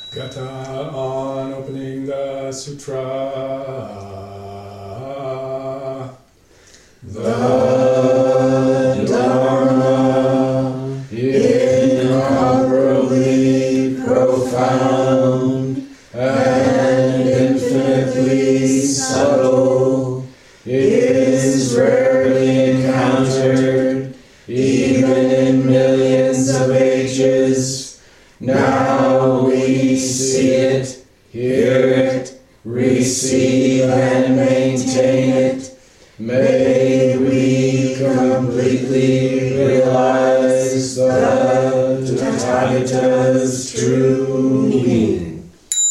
Gata on opening the sutra. The Dharma, incomparably profound and infinitely subtle, is rarely encountered, even in millions of ages. Now we see it, hear it, receive and maintain it. May we completely realize the Tathagata's true meaning.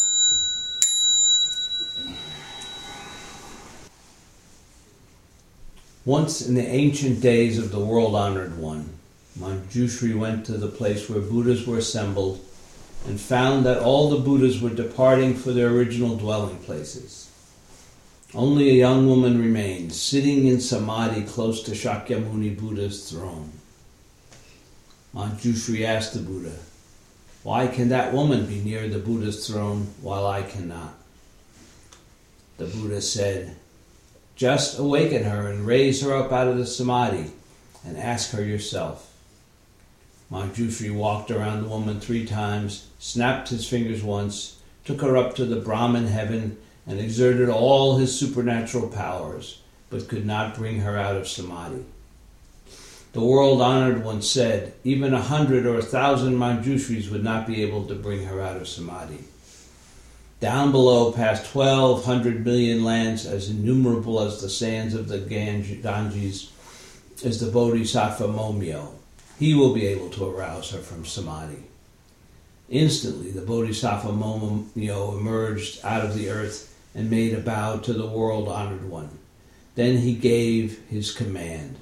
Once in the ancient days of the world-honored one, Manjushri went to the place where Buddhas were assembled and found that all the Buddhas were departing for their original dwelling places. Only a young woman remained, sitting in samadhi close to Shakyamuni Buddha's throne. Manjushri asked the Buddha, "Why can that woman be near the Buddha's throne while I cannot?" The Buddha said, "Just awaken her and raise her up out of the samadhi and ask her yourself." Manjushri walked around the woman 3 times, snapped his fingers once, took her up to the Brahman heaven, and exerted all his supernatural powers, but could not bring her out of samadhi. The world-honored one said, even 100 or 1,000 Manjushris would not be able to bring her out of samadhi. Down below, past 1,200 million lands, as innumerable as the sands of the Ganges, is the Bodhisattva Momyo. He will be able to arouse her from samadhi. Instantly, the Bodhisattva Momyo emerged out of the earth and made a bow to the world-honored one. Then he gave his command.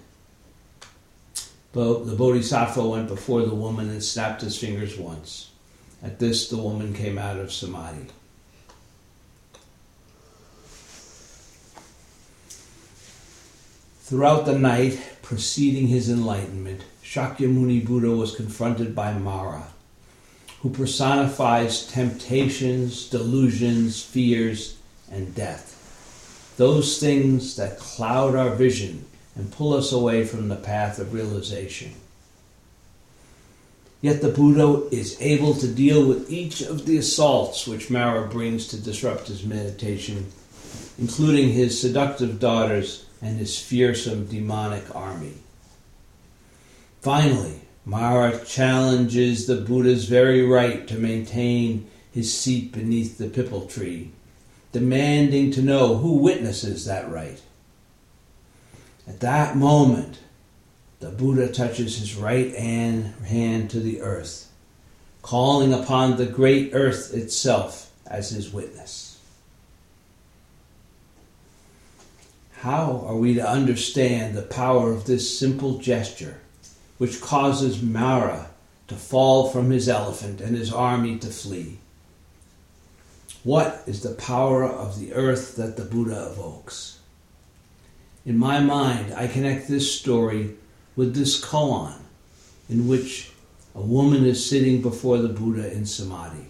The Bodhisattva went before the woman and snapped his fingers once. At this, the woman came out of samadhi. Throughout the night preceding his enlightenment, Shakyamuni Buddha was confronted by Mara, who personifies temptations, delusions, fears, and death. Those things that cloud our vision and pull us away from the path of realization. Yet the Buddha is able to deal with each of the assaults which Mara brings to disrupt his meditation, including his seductive daughters and his fearsome demonic army. Finally, Mara challenges the Buddha's very right to maintain his seat beneath the pipal tree, demanding to know who witnesses that right. At that moment, the Buddha touches his right hand to the earth, calling upon the great earth itself as his witness. How are we to understand the power of this simple gesture, which causes Mara to fall from his elephant and his army to flee? What is the power of the earth that the Buddha evokes? In my mind, I connect this story with this koan, in which a woman is sitting before the Buddha in samadhi.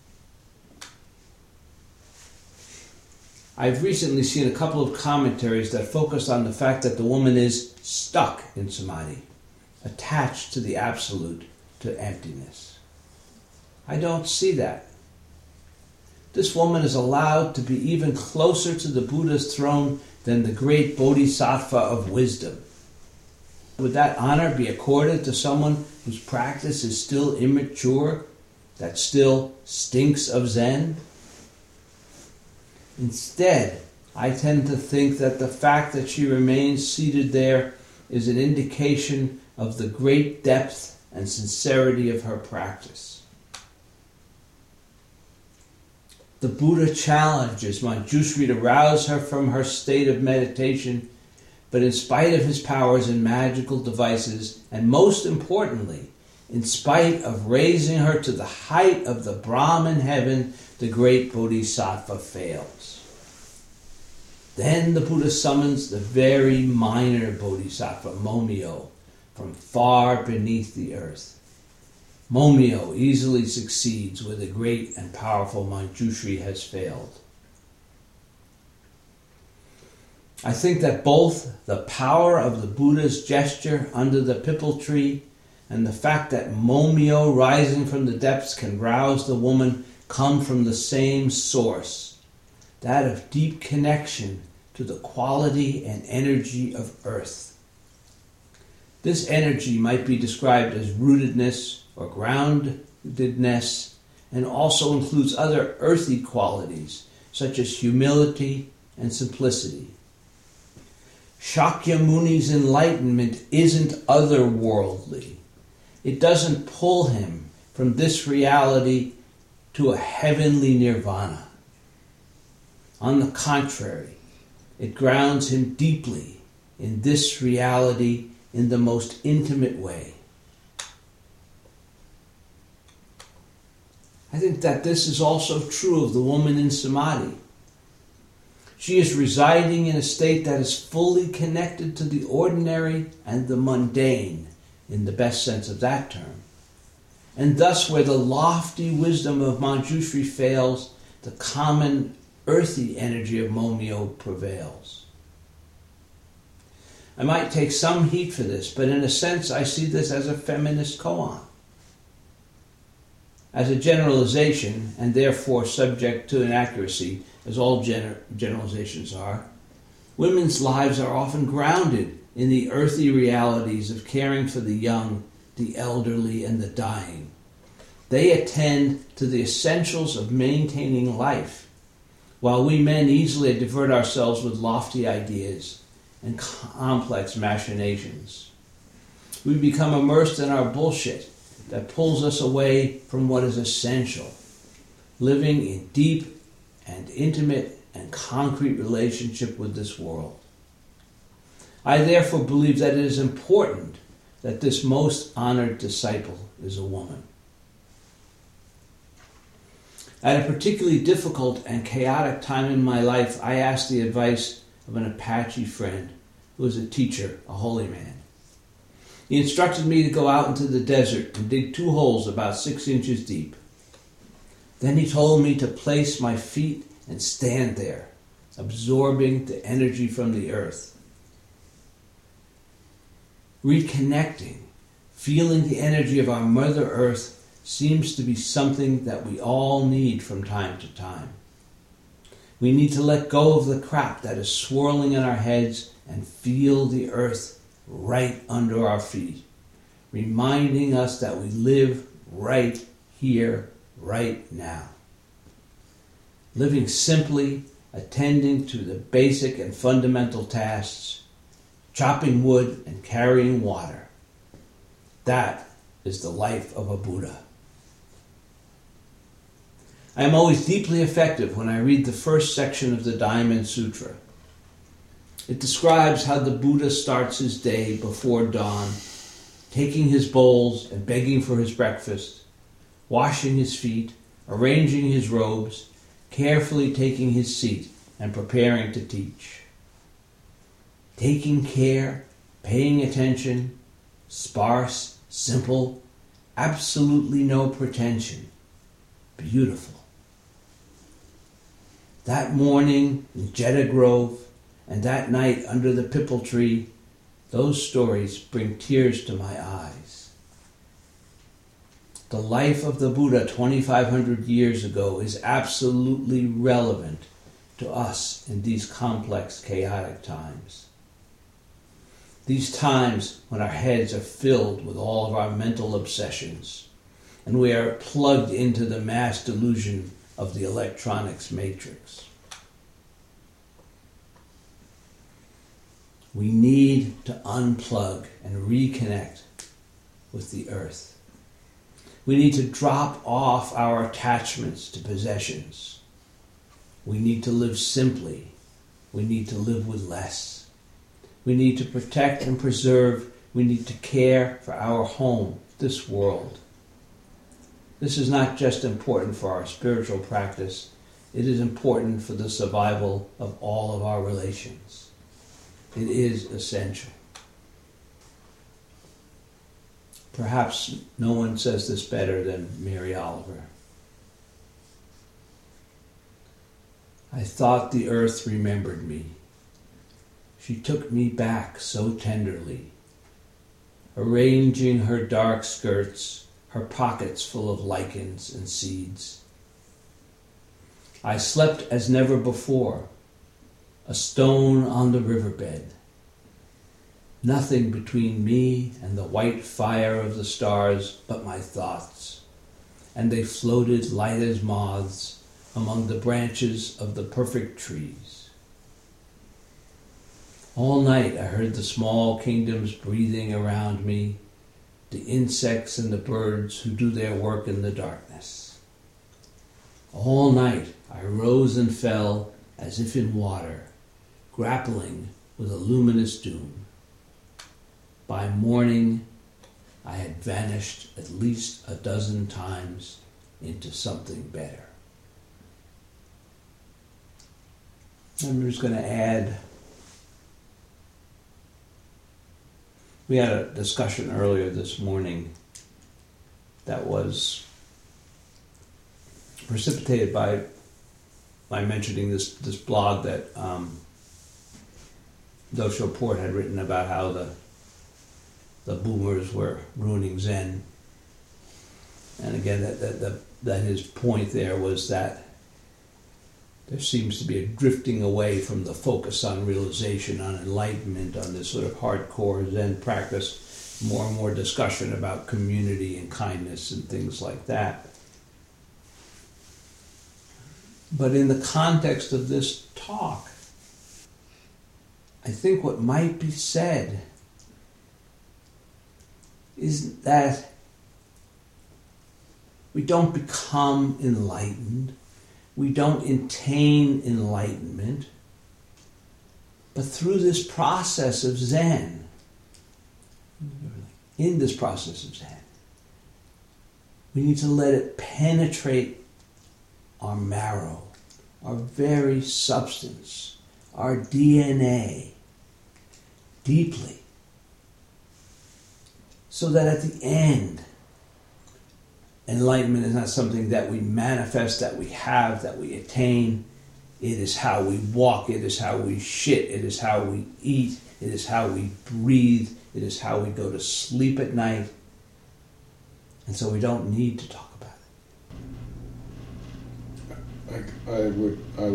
I've recently seen a couple of commentaries that focus on the fact that the woman is stuck in samadhi, attached to the absolute, to emptiness. I don't see that. This woman is allowed to be even closer to the Buddha's throne than the great Bodhisattva of wisdom. Would that honor be accorded to someone whose practice is still immature, that still stinks of Zen? Instead, I tend to think that the fact that she remains seated there is an indication of the great depth and sincerity of her practice. The Buddha challenges Manjushri to rouse her from her state of meditation, but in spite of his powers and magical devices, and most importantly, in spite of raising her to the height of the Brahman heaven, the great Bodhisattva fails. Then the Buddha summons the very minor Bodhisattva, Momyo, from far beneath the earth. Momyo easily succeeds where the great and powerful Manjushri has failed. I think that both the power of the Buddha's gesture under the pipal tree and the fact that Momyo rising from the depths can rouse the woman come from the same source, that of deep connection to the quality and energy of earth. This energy might be described as rootedness or groundedness, and also includes other earthy qualities such as humility and simplicity. Shakyamuni's enlightenment isn't otherworldly. It doesn't pull him from this reality to a heavenly nirvana. On the contrary, it grounds him deeply in this reality in the most intimate way. I think that this is also true of the woman in Samadhi. She is residing in a state that is fully connected to the ordinary and the mundane, in the best sense of that term. And thus, where the lofty wisdom of Manjushri fails, the common earthy energy of Momyo prevails. I might take some heat for this, but in a sense I see this as a feminist koan. As a generalization, and therefore subject to inaccuracy, as all generalizations are, women's lives are often grounded in the earthy realities of caring for the young, the elderly, and the dying. They attend to the essentials of maintaining life, while we men easily divert ourselves with lofty ideas and complex machinations. We become immersed in our bullshit that pulls us away from what is essential, living in deep and intimate and concrete relationship with this world. I therefore believe that it is important that this most honored disciple is a woman. At a particularly difficult and chaotic time in my life, I asked the advice of an Apache friend who was a teacher, a holy man. He instructed me to go out into the desert and dig 2 holes about 6 inches deep. Then he told me to place my feet and stand there, absorbing the energy from the earth. Reconnecting, feeling the energy of our Mother Earth seems to be something that we all need from time to time. We need to let go of the crap that is swirling in our heads and feel the earth right under our feet, reminding us that we live right here, right now. Living simply, attending to the basic and fundamental tasks, chopping wood and carrying water. That is the life of a Buddha. I am always deeply affected when I read the first section of the Diamond Sutra. It describes how the Buddha starts his day before dawn, taking his bowls and begging for his breakfast, washing his feet, arranging his robes, carefully taking his seat and preparing to teach. Taking care, paying attention, sparse, simple, absolutely no pretension. Beautiful. That morning in Jeddah Grove and that night under the pipal tree, those stories bring tears to my eyes. The life of the Buddha 2,500 years ago is absolutely relevant to us in these complex, chaotic times. These times when our heads are filled with all of our mental obsessions and we are plugged into the mass delusion of the electronics matrix. We need to unplug and reconnect with the earth. We need to drop off our attachments to possessions. We need to live simply. We need to live with less. We need to protect and preserve. We need to care for our home, this world. This is not just important for our spiritual practice. It is important for the survival of all of our relations. It is essential. Perhaps no one says this better than Mary Oliver. I thought the earth remembered me. She took me back so tenderly, arranging her dark skirts, her pockets full of lichens and seeds. I slept as never before, a stone on the riverbed. Nothing between me and the white fire of the stars but my thoughts, and they floated light as moths among the branches of the perfect trees. All night I heard the small kingdoms breathing around me, the insects and the birds who do their work in the darkness. All night I rose and fell as if in water, grappling with a luminous doom. By morning, I had vanished at least a dozen times into something better. I'm just going to add, we had a discussion earlier this morning that was precipitated by my mentioning this blog that Dosho Port had written about how the boomers were ruining Zen. And again, that his point there was that there seems to be a drifting away from the focus on realization, on enlightenment, on this sort of hardcore Zen practice, more and more discussion about community and kindness and things like that. But in the context of this talk, I think what might be said is that we don't become enlightened, we don't attain enlightenment, but through this process of Zen, in this process of Zen, we need to let it penetrate our marrow, our very substance, our DNA, deeply, so that at the end, enlightenment is not something that we manifest, that we have, that we attain. It is how we walk, it is how we shit, it is how we eat, it is how we breathe, it is how we go to sleep at night. And so we don't need to talk about it. I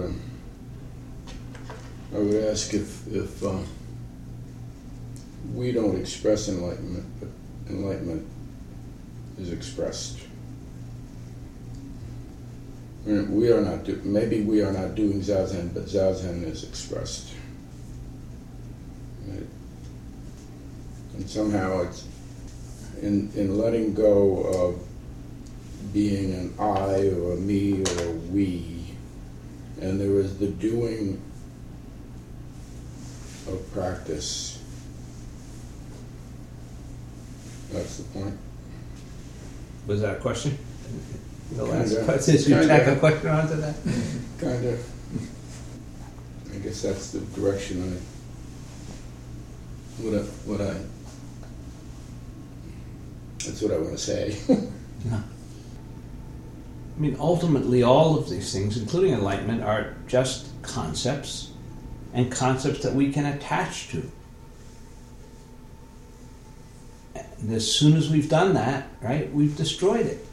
would ask if we don't express enlightenment, but enlightenment is expressed. We are not maybe we are not doing Zazen, but Zazen is expressed. Right? And somehow it's in letting go of being an I or a me or a we, and there is the doing of practice. That's the point. Was that a question? The last Kinda. question. Did you tack a question onto that? Kind of. I guess that's the direction that's what I want to say. Yeah. I mean, ultimately, all of these things, including enlightenment, are just concepts, and concepts that we can attach to. And as soon as we've done that, right, we've destroyed it.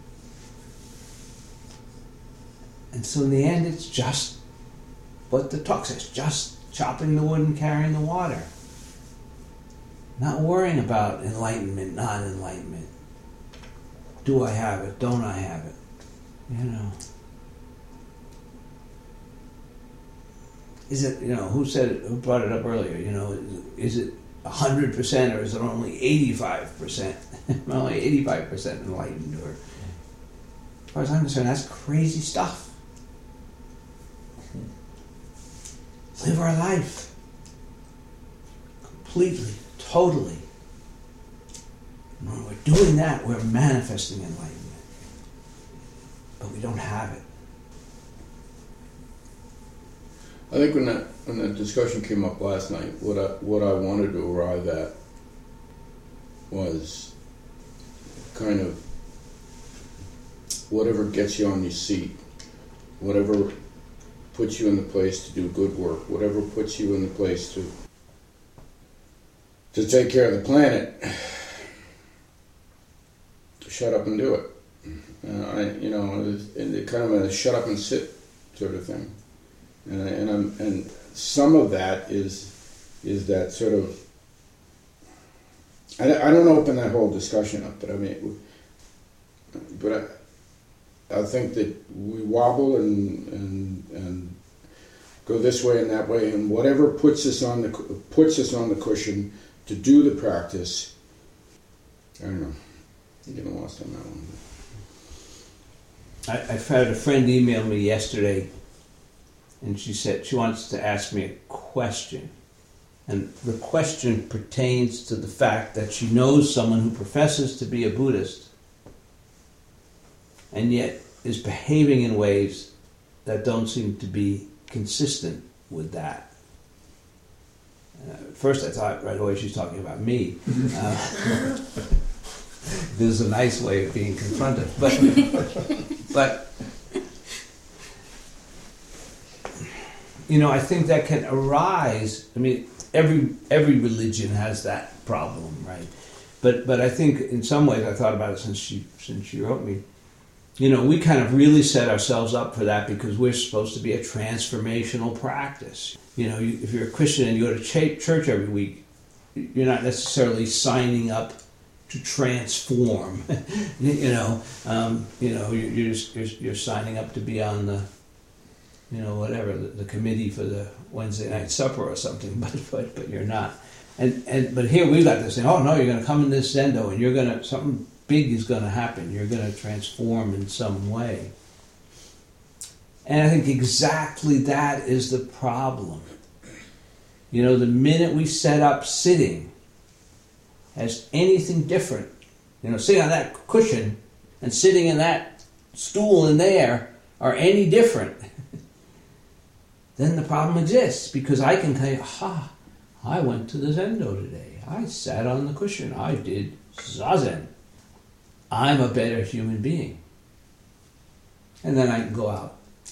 And so in the end, it's just what the talk says, just chopping the wood and carrying the water. Not worrying about enlightenment, non-enlightenment. Do I have it? Don't I have it? You know. Is it, who brought it up earlier, is it 100% or is it only 85%? Only 85% enlightened, or as far as I'm concerned, that's crazy stuff. Live our life completely, totally. And when we're doing that, we're manifesting enlightenment. But we don't have it. I think when that discussion came up last night, what I wanted to arrive at was kind of whatever gets you on your seat, whatever puts you in the place to do good work, whatever puts you in the place to take care of the planet, shut up and do it. It's kind of a shut up and sit sort of thing. And some of that is that sort of, I don't open that whole discussion up, but I think that we wobble and go this way and that way, and whatever puts us on the cushion to do the practice. I don't know. I'm getting lost on that one. I've had a friend email me yesterday, and she said she wants to ask me a question. And the question pertains to the fact that she knows someone who professes to be a Buddhist and yet is behaving in ways that don't seem to be consistent with that. First I thought right away she's talking about me. This is a nice way of being confronted. But I think that can arise. I mean, every religion has that problem, right? But I think in some ways, I thought about it since she wrote me. We kind of really set ourselves up for that because we're supposed to be a transformational practice. If you're a Christian and you go to church every week, you're not necessarily signing up to transform. You're signing up to be on the the committee for the Wednesday night supper or something, but you're not. But here we've got this thing. Oh no, you're going to come in this zendo, and something big is going to happen. You're going to transform in some way. And I think exactly that is the problem. The minute we set up sitting as anything different, sitting on that cushion and sitting in that stool in there are any different, then the problem exists, because I can tell you, I went to the zendo today. I sat on the cushion. I did zazen. I'm a better human being. And then I can go out.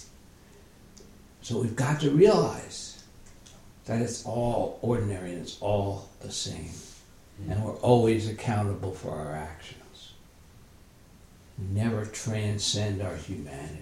So we've got to realize that it's all ordinary and it's all the same. And we're always accountable for our actions. We never transcend our humanity.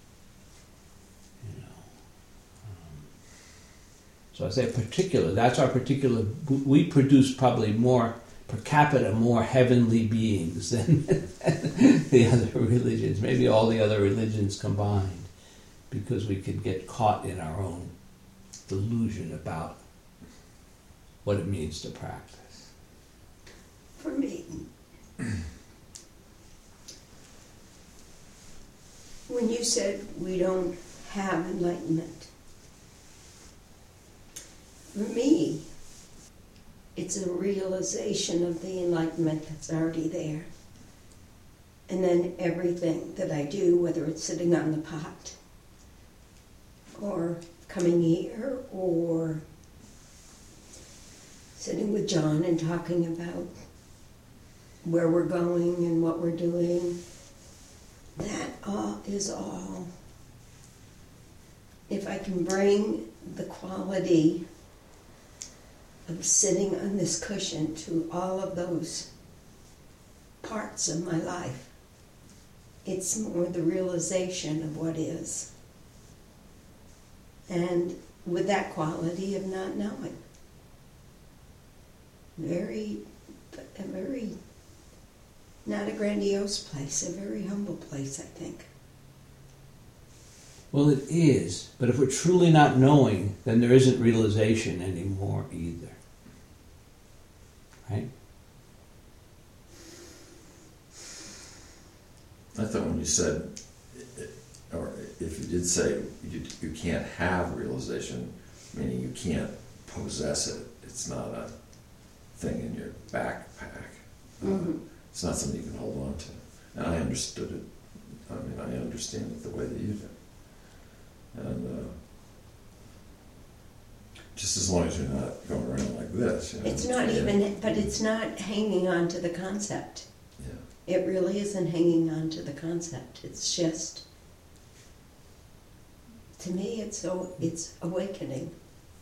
So I say that's our particular, we produce probably more, per capita, more heavenly beings than the other religions, maybe all the other religions combined, because we could get caught in our own delusion about what it means to practice. For me, when you said we don't have enlightenment, for me, it's a realization of the enlightenment that's already there. And then everything that I do, whether it's sitting on the pot, or coming here, or sitting with John and talking about where we're going and what we're doing, that is all. If I can bring the quality of sitting on this cushion to all of those parts of my life, it's more the realization of what is. And with that quality of not knowing. A very, not a grandiose place, a very humble place, I think. Well, it is, but if we're truly not knowing, then there isn't realization anymore either. Right? I thought when you said, or if you did say you can't have realization, meaning you can't possess it, it's not a thing in your backpack. Mm-hmm. It's not something you can hold on to. And I understood it. I mean, I understand it the way that you do. And just as long as you're not going around like this. It's not even, but it's not hanging on to the concept. Yeah. It really isn't hanging on to the concept. It's just, to me, it's awakening.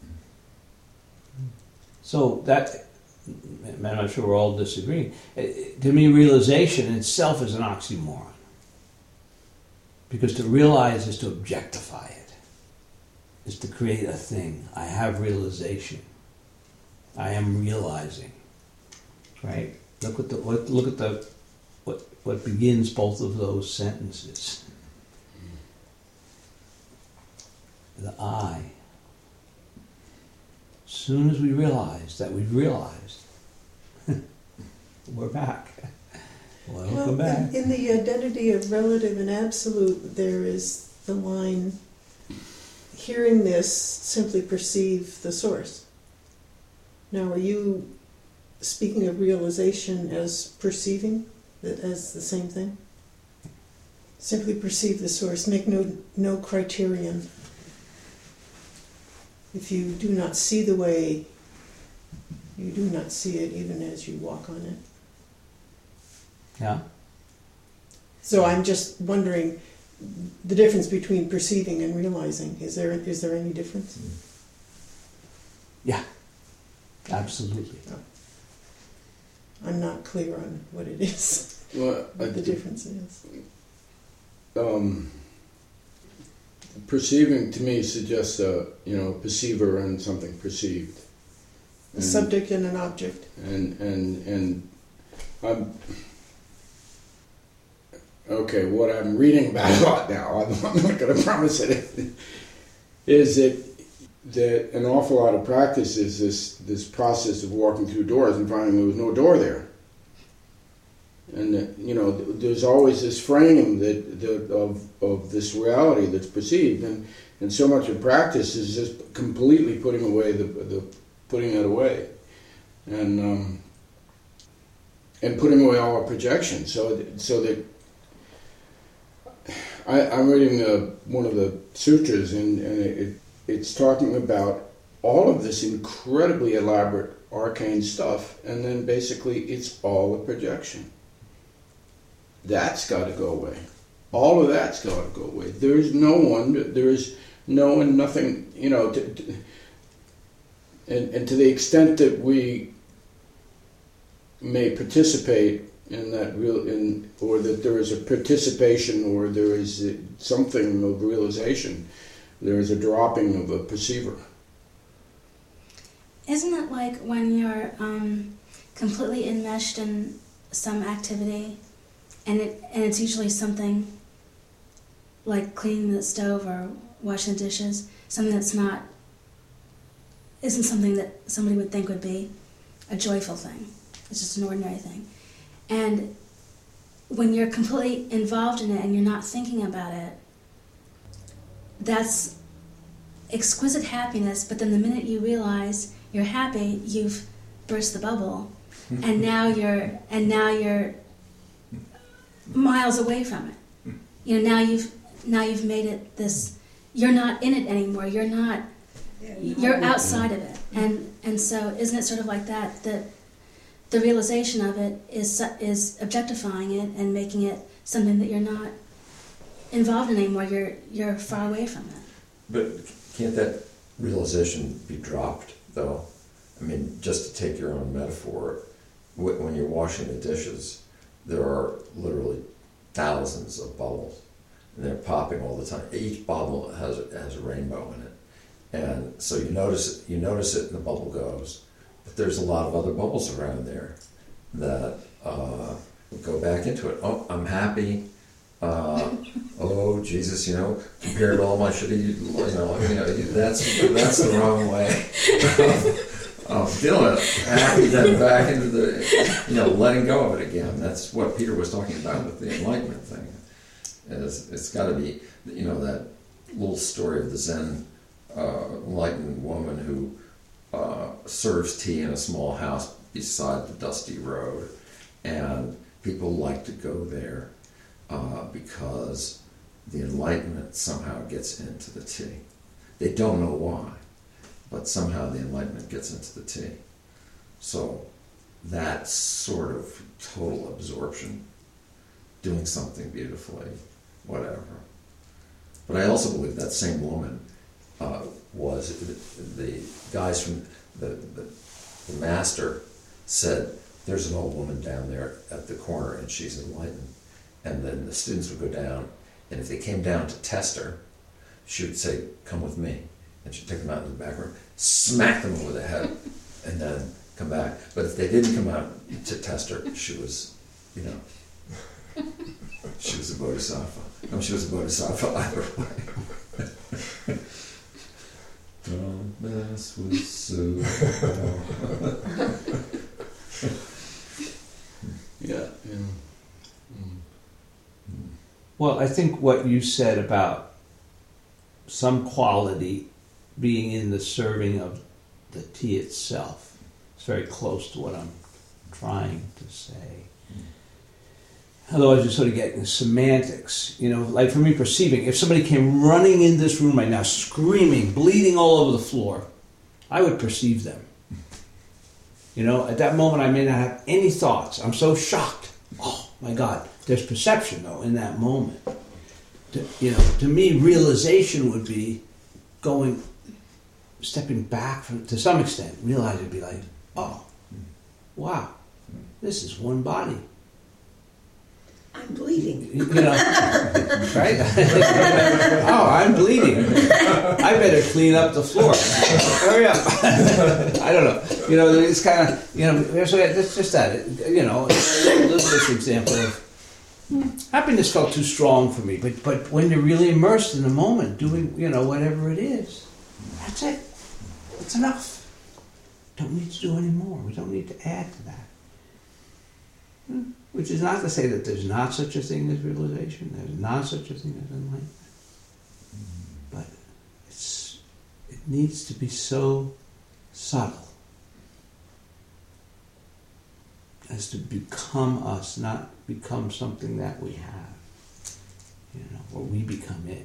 So that, and I'm sure we're all disagreeing. To me, realization itself is an oxymoron. Because to realize is to objectify it, is to create a thing. I have realization. I am realizing. Right? Look at what begins both of those sentences. The I. As soon as we realize that we've realized, we're back. Welcome back. In the identity of relative and absolute, there is the line, hearing this, simply perceive the source. Now, are you speaking of realization as perceiving, as the same thing? Simply perceive the source, make no criterion. If you do not see the way, you do not see it even as you walk on it. Yeah. So I'm just wondering the difference between perceiving and realizing. Is there any difference? Yeah. Absolutely. I'm not clear on what it is. Well, what the difference is. Perceiving to me suggests a perceiver and something perceived. A subject and an object. And I'm okay. What I'm reading about a lot now, I'm not going to promise it, is that an awful lot of practice is this process of walking through doors and finding there was no door there. And there's always this frame of this reality that's perceived, and so much of practice is just completely putting away putting it away, and putting away all our projections. So that I'm reading one of the sutras, and it's talking about all of this incredibly elaborate arcane stuff, and then basically it's all a projection. That's got to go away. All of that's got to go away. There is no one, nothing, and to the extent that we may participate in that or that there is a participation, or there is something of realization, there is a dropping of a perceiver. Isn't it like when you're completely enmeshed in some activity, and it's usually something like cleaning the stove or washing the dishes, something isn't something that somebody would think would be a joyful thing. It's just an ordinary thing. And when you're completely involved in it and you're not thinking about it, that's exquisite happiness, but then the minute you realize you're happy, you've burst the bubble, and now you're miles away from it. Now you've made it this. You're not in it anymore. You're outside of it, and so isn't it sort of like that the realization of it is objectifying it and making it something that you're not involved in anymore. You're far away from it. But can't that realization be dropped, though? I mean, just to take your own metaphor, when you're washing the dishes, there are literally thousands of bubbles, and they're popping all the time. Each bubble has a rainbow in it, and so you notice it, and the bubble goes. But there's a lot of other bubbles around there that go back into it. Oh, I'm happy. Oh Jesus, compared to all my shitty, that's the wrong way of feeling it. Happy, then back into the, letting go of it again. That's what Peter was talking about with the enlightenment thing. It's got to be, that little story of the Zen enlightened woman who serves tea in a small house beside the dusty road, and people like to go there because the enlightenment somehow gets into the tea. They don't know why, but somehow the enlightenment gets into the tea. So that sort of total absorption doing something beautifully, whatever. But I also believe that same woman was, the guys from the master said, there's an old woman down there at the corner and she's enlightened. And then the students would go down, and if they came down to test her, she would say, come with me. And she'd take them out in the back room, smack them over the head, and then come back. But if they didn't come out to test her, she was, you know, she was a bodhisattva. No, she was a bodhisattva either way. Don't mess with Sue. Yeah. Well, I think what you said about some quality being in the serving of the tea itself is very close to what I'm trying to say. Otherwise, you're sort of getting semantics. You know, like for me perceiving, if somebody came running in this room right now, screaming, bleeding all over the floor, I would perceive them. You know, at that moment, I may not have any thoughts. I'm so shocked. Oh, my God. There's perception, though, in that moment. To me, realization would be stepping back to some extent. Realize it'd be like, oh, wow, this is one body. I'm bleeding. You know, right? Oh, I'm bleeding. I better clean up the floor. Hurry up. I don't know. You know, it's kind of, you know, that's just that. You know, Elizabeth's example of happiness felt too strong for me. But when you're really immersed in the moment, doing, you know, whatever it is, that's it. It's enough. Don't need to do any more. We don't need to add to that. Which is not to say that there's not such a thing as realization, there's not such a thing as enlightenment. But it needs to be so subtle as to become us, not become something that we have. You know, or we become it.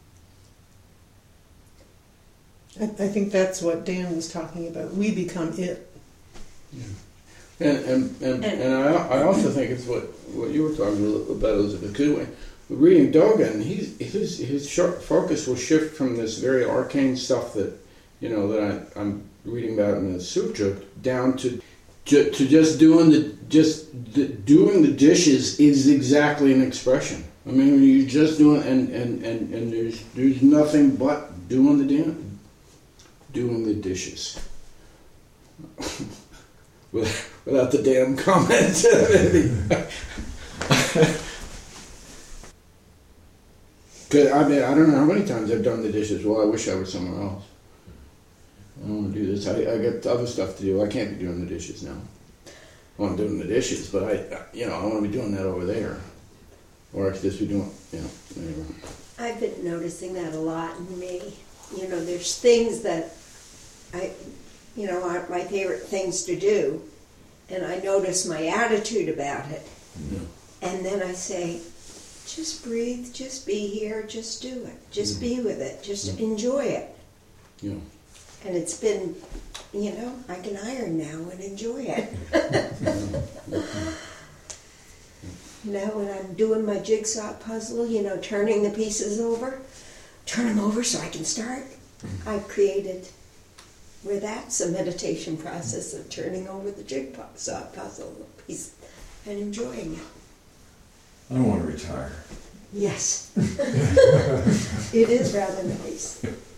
I think that's what Dan was talking about. We become it. Yeah. And I also think it's what you were talking about, Elizabeth, because reading Dogen, his focus will shift from this very arcane stuff that, you know, that I'm reading about in the sutra, down to just doing the dishes is exactly an expression. I mean, you're just doing, and there's nothing but doing the dishes. Without the damn comments. Cause I mean, I don't know how many times I've done the dishes. Well, I wish I were somewhere else. I don't want to do this. I got other stuff to do. I can't be doing the dishes now. Well, I'm doing the dishes, but I want to be doing that over there. Or I could just be doing, anyway. I've been noticing that a lot in me. You know, there's things that aren't my favorite things to do, and I notice my attitude about it. Yeah. And then I say, just breathe, just be here, just do it, just be with it, just enjoy it. Yeah. And it's been, I can iron now and enjoy it. When I'm doing my jigsaw puzzle, turning the pieces over, turn them over so I can start. I've created where that's a meditation process of turning over the jigsaw puzzle piece and enjoying it. I don't want to retire. Yes. It is rather nice.